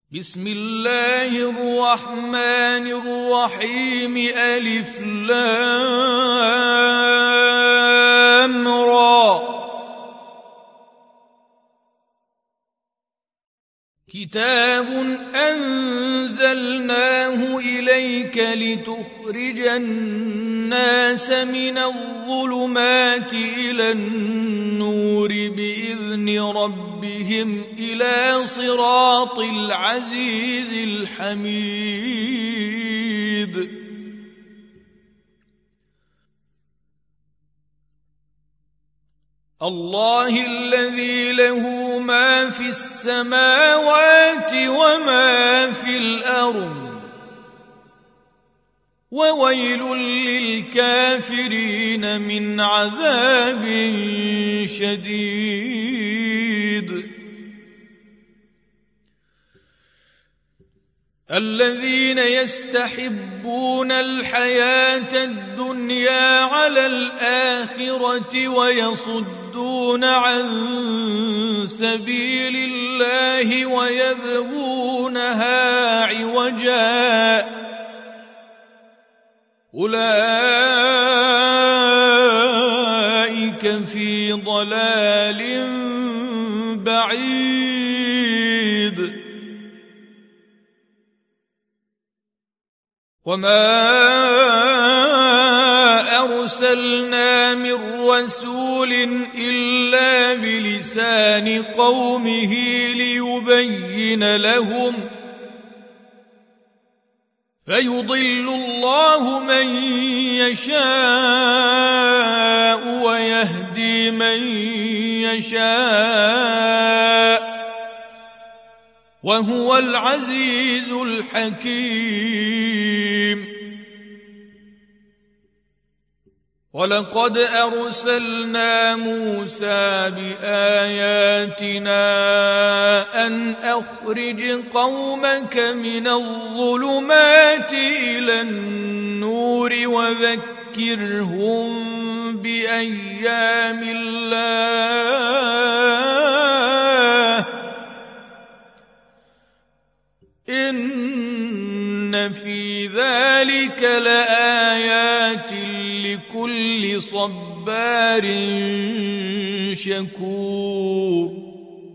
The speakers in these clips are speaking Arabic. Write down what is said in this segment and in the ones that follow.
بسم الله الرحمن الرحيم ألف لام را كتاب أنزلناه إليك لتخرج الناس من الظلمات إلى النور بإذن ربهم إلى صراط العزيز الحميد الله الذي له ما في السماوات وما في الأرض وويل للكافرين من عذاب شديد الذين يستحبون الحياة الدنيا على الآخرة ويصدون عن سبيل الله ويبغونها عوجا أولئك في ضلال بعيد وما أرسلنا من رسول إلا بلسان قومه ليبين لهم فيضل الله من يشاء ويهدي من يشاء وهو العزيز الحكيم ولقد أرسلنا موسى بآياتنا أن أخرج قومك من الظلمات إلى النور وذكرهم بأيام الله إن في ذلك لآيات لكل صبار شكور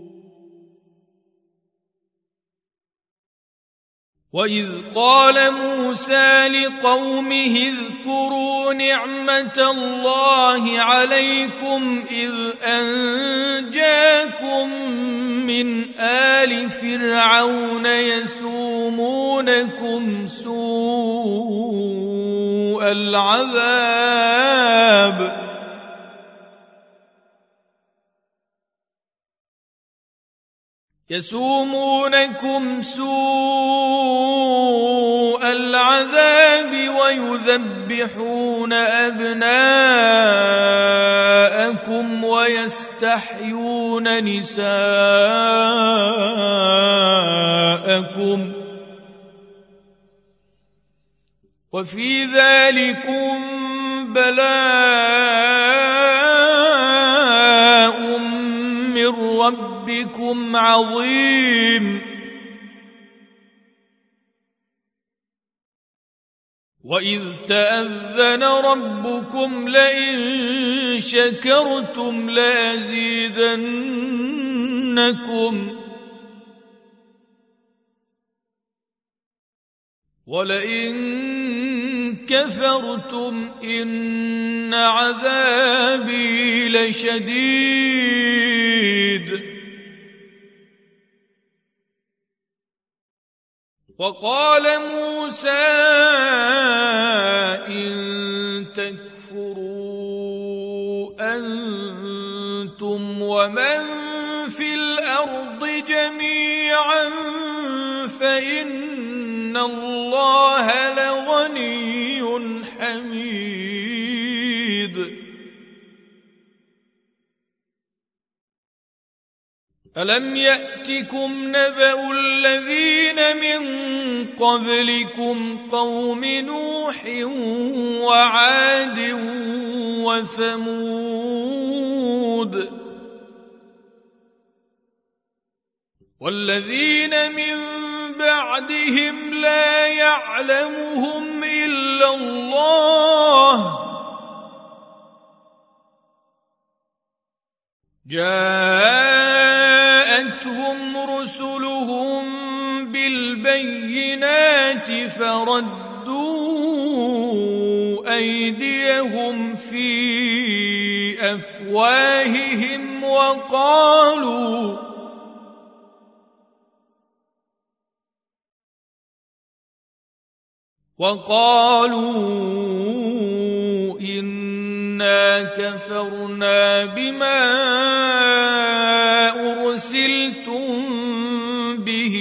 وإذ قال موسى لقومه اذكروا نعمة الله عليكم إذ أنجاكم من آل فرعون يسومونكم سوء العذاب ويذبحون أبناءكم ويستحيون نساءكم وفي ذلكم بلاء من ربكم عظيم وإذ تأذن ربكم لئن شكرتم لأزيدنكم ولئن كفرتم إن عذابي لشديد وقال موسى إن تكفروا أنتم ومن في الأرض جميعا فإن الله لغني حميد ألم يأتكم نبأ الذين من قبلكم قوم نوح وعاد وثمود والذين من بعدهم لا يعلمهم إلا الله جاءتهم رسلهم بالبينات فردوا أيديهم في أفواههم وقالوا إنا كفرنا بما أرسلتم به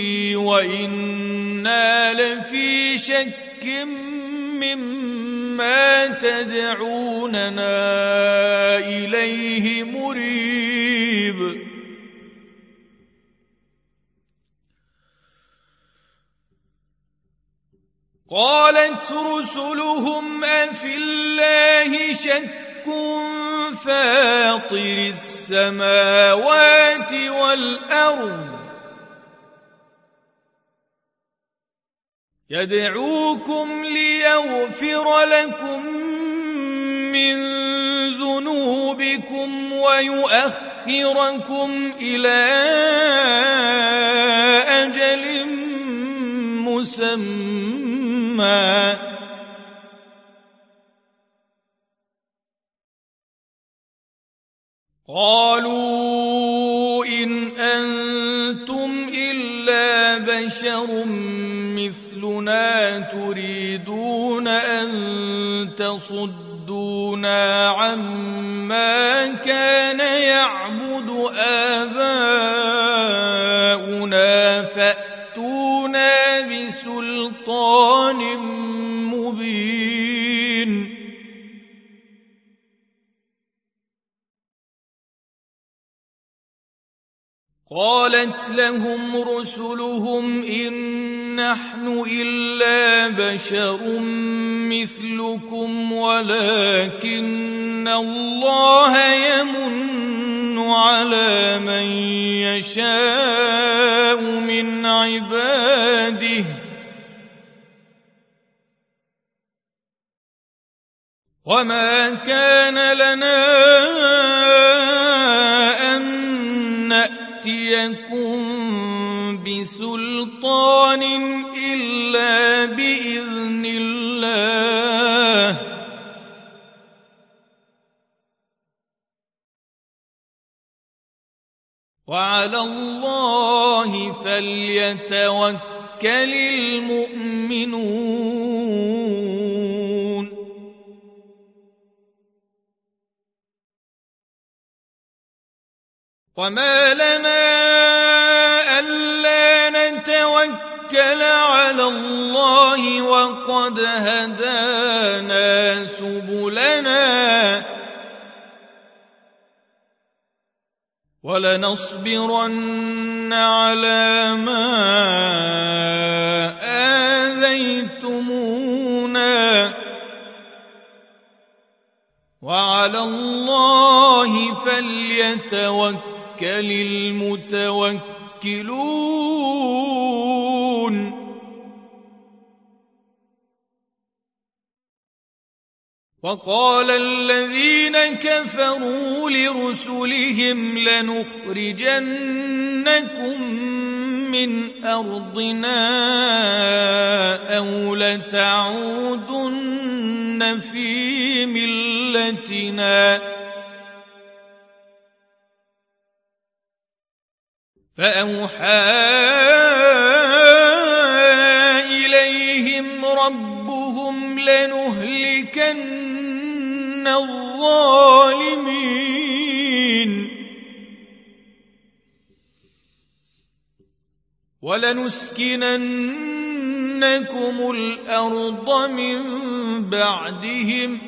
وإنا لفي شك مما تدعوننا إليه مريب قالت رسلهم أفي الله شك فاطر السماوات والأرض يدعوكم ليغفر لكم من ذنوبكم ويؤخركم إلى أجل مسمى قالوا إن أنتم إلا بشر مثلنا تريدون أن تصدونا عما كان يعبد آباؤنا فأتونا بسلطان مبين قالت لهم رسلهم إن نحن إلا بشر مثلكم ولكن الله يمن على من يشاء من عباده وما كان لنا أن نأتيكم بسلطان إلا بإذن الله وعلى الله فليتوكل المؤمنون وما لنا ألا نتوكل على الله وقد هدانا سبلنا ولنصبرن على ما آذيتمونا وعلى الله فليتوكل المتوكلون وقال الذين كفروا لرسلهم لنخرجنكم من أرضنا أو لتعودن في ملتنا فأوحى إليهم ربهم لنهلكن الظالمين ولنسكننكم الأرض من بعدهم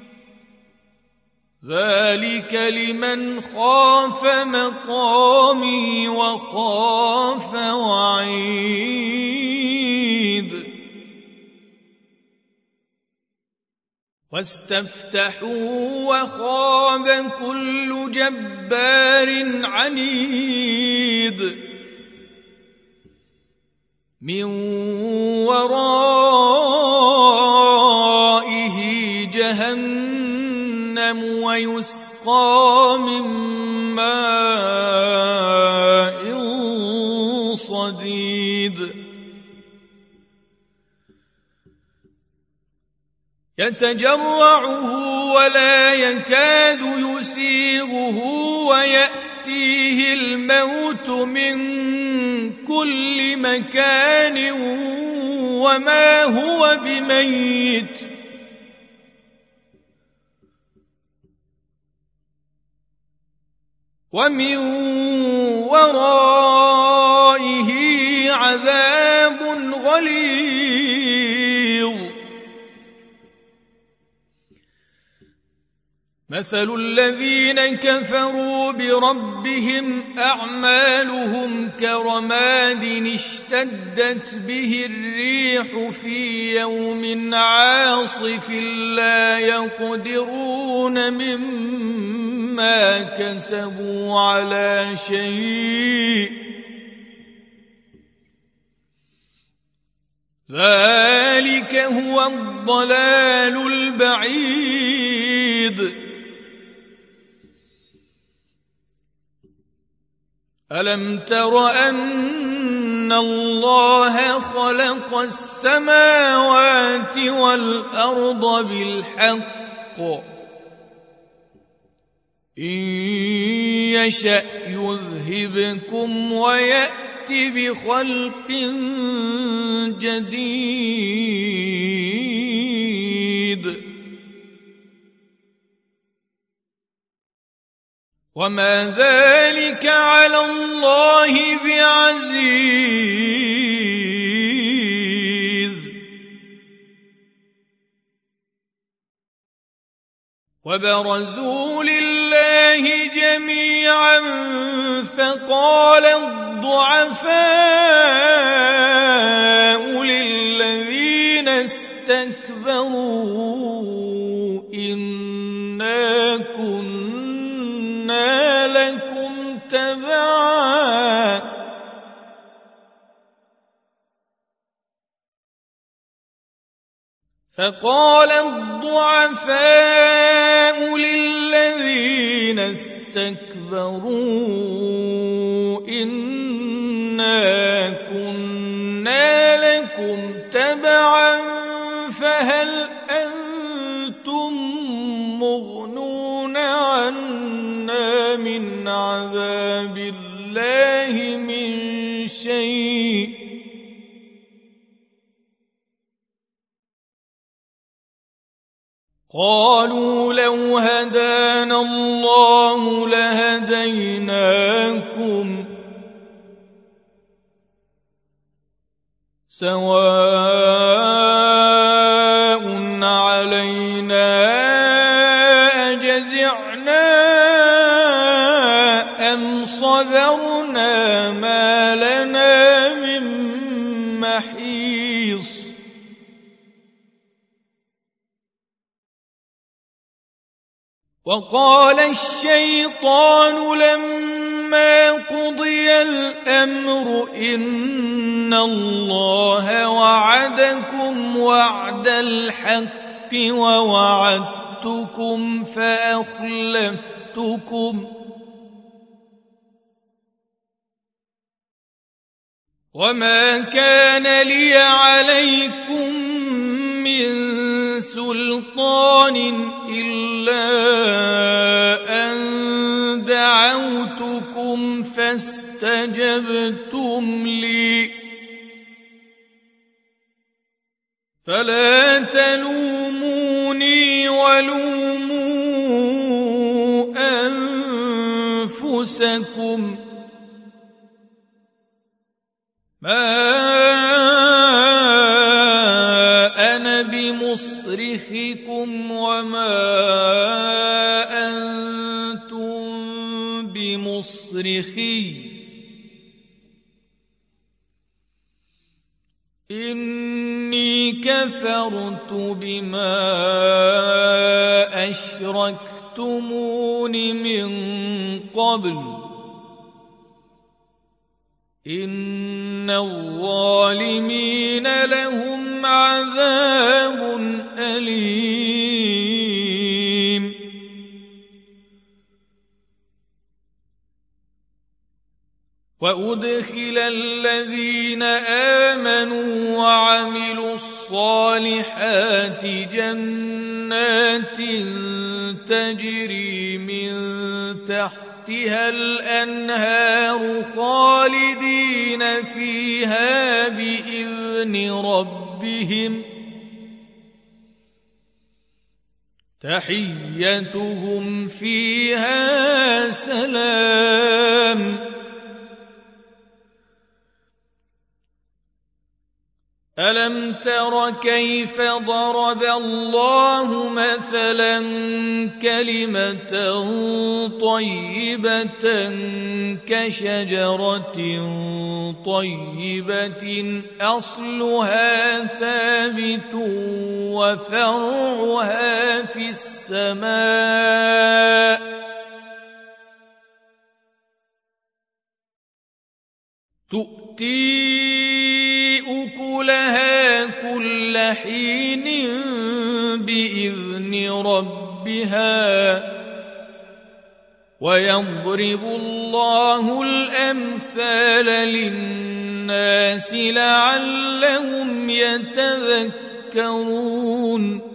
ذلك لمن خاف مقامي وخاف وعيد واستفتحوا وخاب كل جبار عنيد من ورائه جهنم ويسقى من ماء صديد يتجرعه ولا يكاد يسيغه ويأتيه الموت من كل مكان وما هو بميت ومن ورائه عذاب غليظ مثل الذين كفروا بربهم أعمالهم كرماد اشتدت به الريح في يوم عاصف لا يقدرون مما كسبوا على شيء ذلك هو الضلال البعيد ألم تر أن الله خلق السماوات والأرض بالحق إن يشأ يذهبكم ويأت بخلق جديد وما ذلك على الله بعزيز وبرزوا لله جميعا فقال الضعفاء للذين استكبروا إنا كنا لكم تبعا فقال الضعفاء للذين استكبروا إنا كنا لكم تبعا فهل أنتم مغنون عنا من عذاب الله من شيء قالوا لو هدانا الله لهديناكم سواء علينا أجزعنا أم صبرنا ما لنا من محيص وقال الشيطان لما قضي الأمر إن الله وعدكم وعد الحق ووعدتكم فأخلفتكم وما كان لي عليكم من سلطان إلا أن دعوتكم فاستجبتم لي فلا تلوموني ولوموا أنفسكم ما أنا بمصرخكم وما أنتم بمصرخي إني كفرت بما أشركتمون من قبل إن الظالمين لهم عذاب أليم وأدخل الذين آمنوا وعملوا الصالحات جنات تجري من تحتها الأنهار خالدين فيها بإذن ربهم تحيتهم فيها سلام ألم تر كيف ضرب الله مثلا كلمة طيبة كشجرة طيبة أصلها ثابت وفرعها في السماء تؤتي أكلها كل حين بإذن ربها ويضرب الله الأمثال للناس لعلهم يتذكرون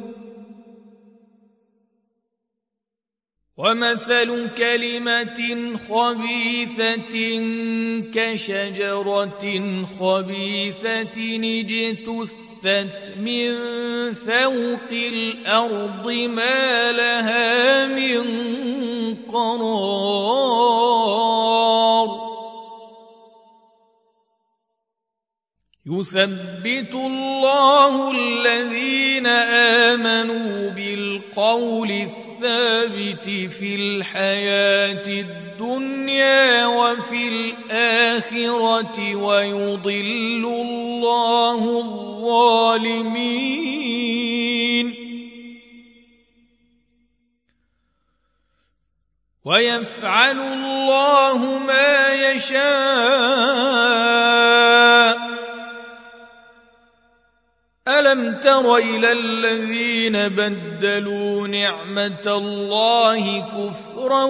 ومثل كلمة خبيثة كشجرة خبيثة اجتثت من فوق الأرض ما لها من قرار يثبت الله الذين آمنوا بالقول الثابت في الحياة الدنيا وفي الآخرة ويضل الله الظالمين ويفعل الله ما يشاء ألم تر إلى الذين بدلوا نعمة الله كفرا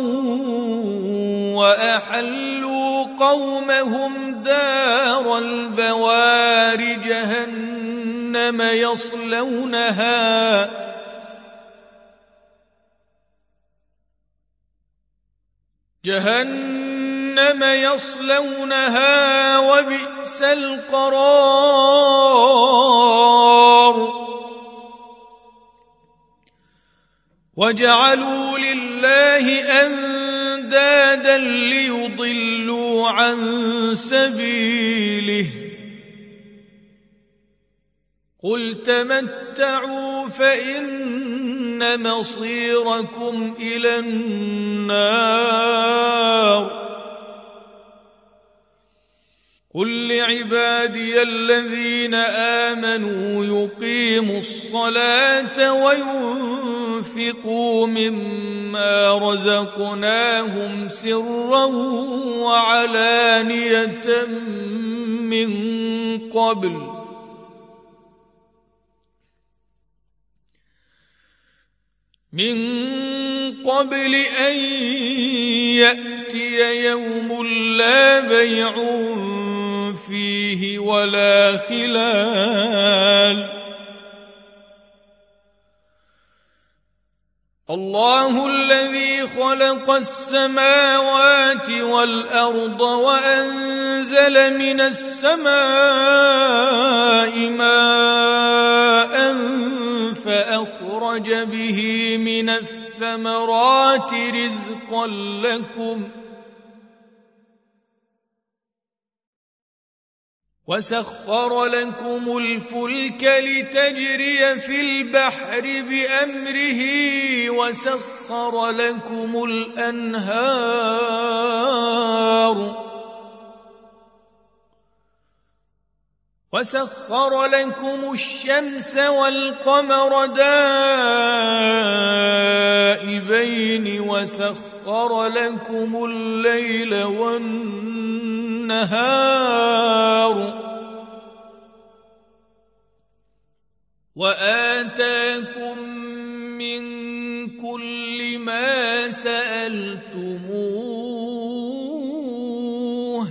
وأحلوا قومهم دار البوار جهنم يصلونها وبئس القرار وجعلوا لله أندادا ليضلوا عن سبيله قل تمتعوا فإن مصيركم إلى النار قل لعبادي الذين آمنوا يقيموا الصلاة وينفقوا مما رزقناهم سرا وعلانية من قبل أن يأتي يوم لا بيع فيه ولا خلال الله الذي خلق السماوات والأرض وأنزل من السماء ماء فأخرج به من الثمرات رزقا لكم وسخر لكم الفلك لتجري في البحر بأمره وسخر لكم الأنهار وسخر لكم الشمس والقمر دائبين وسخر لكم الليل والنهار النهار وآتاكم من كل ما سألتموه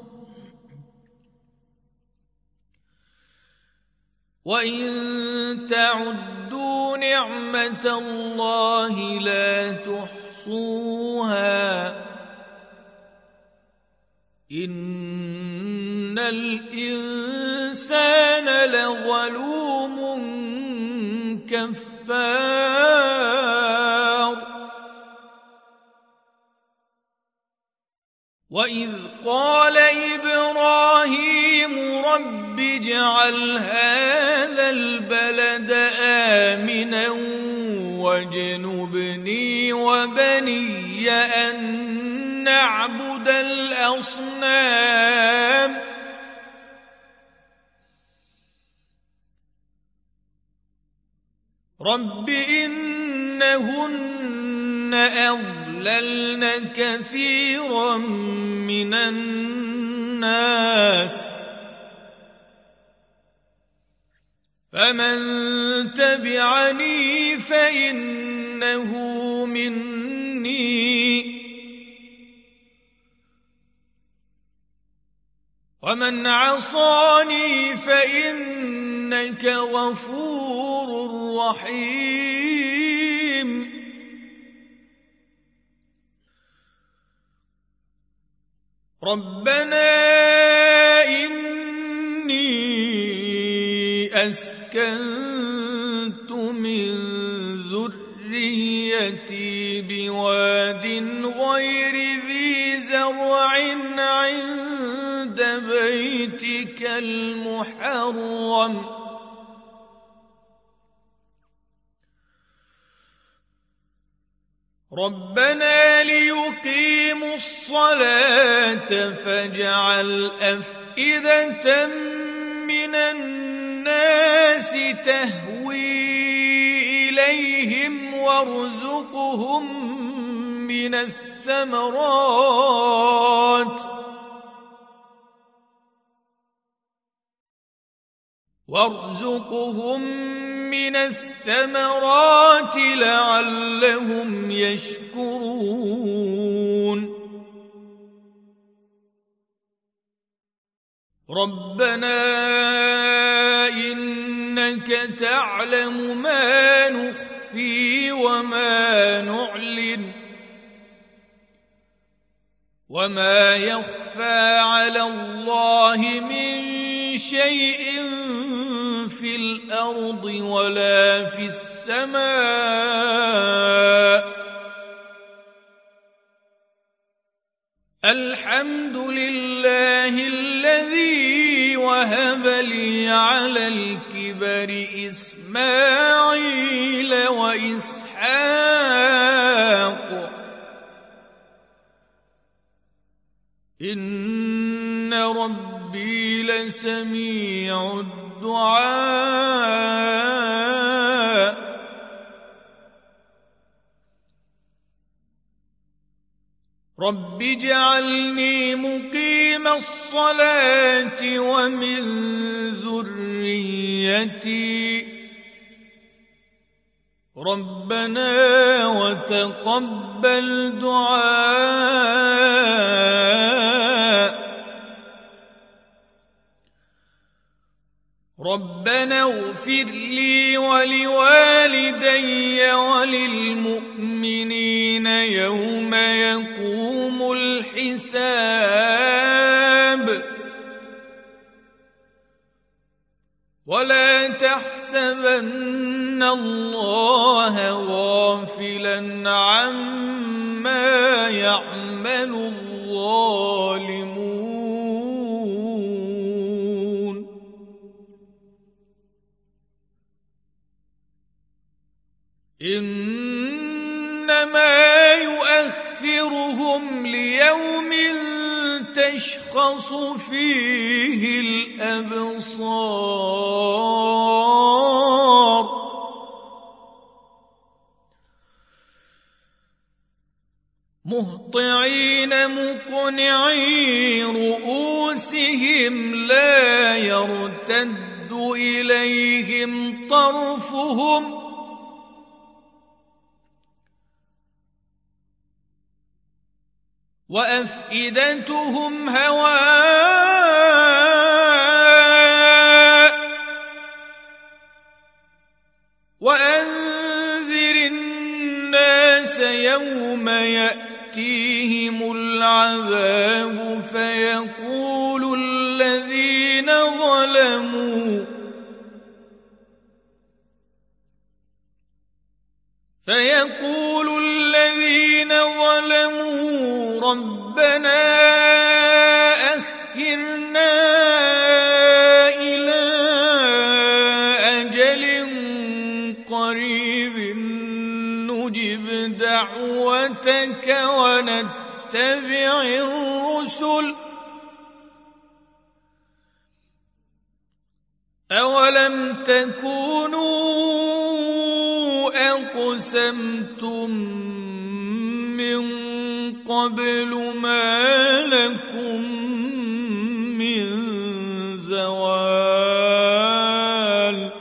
وإن تعدوا نعمة الله لا تحصوها إن الإنسان لظلوم كفار وإذ قال إبراهيم رب اجعل هذا البلد آمنا واجنبني وبني أن نعبد الأصنام رب إنهن أضللن كثيرا من الناس فمن تبعني فإنه مني ومن عصاني فإنك غفور رحيم ربنا إني أسكنت من ذريتي بواد غير ذي زرع عند بيتك المحرم ربنا ليقيموا الصلاة فاجعل أفئدة من الناس تهوي إليهم وارزقهم من الثمرات لعلهم يشكرون ربنا إنك تعلم ما نخفي وما نعلن وما يخفى على الله من شيء في الأرض ولا في السماء الحمد لله الذي وهب لي على الكبر إسماعيل وإسحاق إن ربي لسميع الدعاء رب اجعلني مقيم الصلاة ومن ذريتي ربنا وتقبل دعاء ربنا اغفر لي ولوالدي وللمؤمنين يوم يقوم الحساب ولا تحسبن الله غافلا عما يعمل الظالمون إنما يؤخرهم ليوم تشخص فيه الأبصار مهطعين مقنعي رؤوسهم لا يرتد إليهم طرفهم وأفئدتهم هواء وأنذر الناس يوم يأتيهم العذاب فيقول الذين ظلموا ربنا أخرنا إلى أجل قريب نجب دعوتك ونتبع الرسل أولم تكونوا أقسمتم من قبل ما لكم من زوال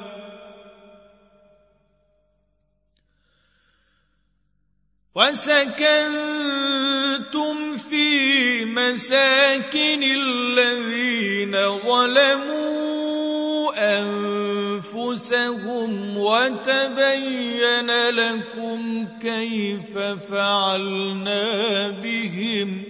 وسكنتم في مساكن الذين ظلموا أنفسهم وتبين لكم كيف فعلنا بهم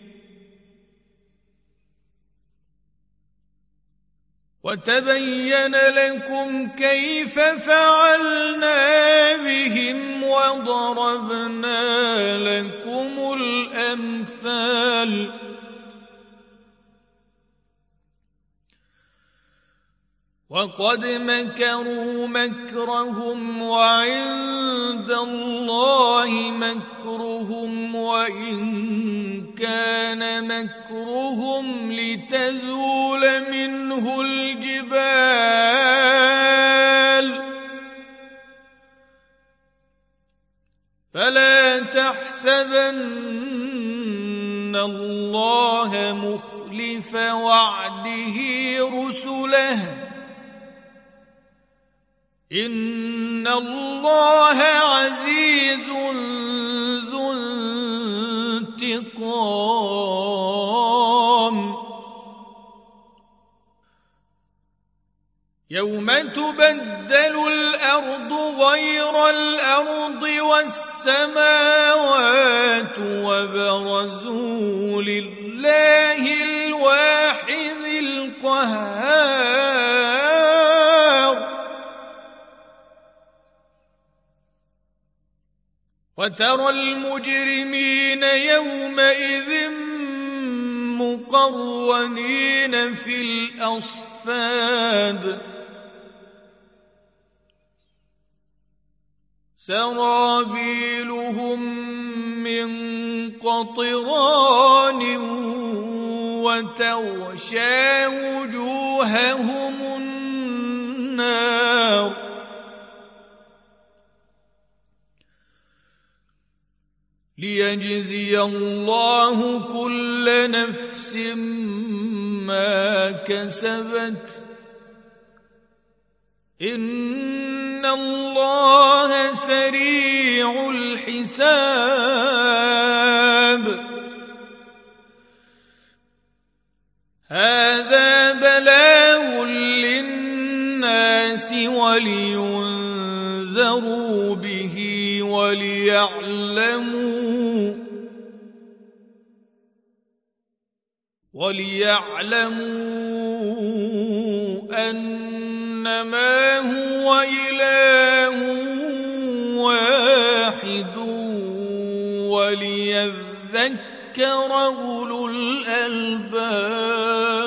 وضربنا لكم الأمثال وقد مكروا مكرهم وعند الله مكرهم وإن كان مكرهم لتزول منه الجبال فلا تحسبن الله مخلف وعده رسله إن الله عزيز ذو انتقام يوم تبدل الأرض غير الأرض والسماوات وبرزوا لله الواحد القهار وترى المجرمين يومئذ مقرنين في الأصفاد سرابيلهم من قطران وتغشى وجوههم النار ليجزي الله كل نفس ما كسبت إن الله سريع الحساب هذا بلاغ للناس ولينذروا به وليعلموا أنما هو إله واحد وليذكر أولو الألباب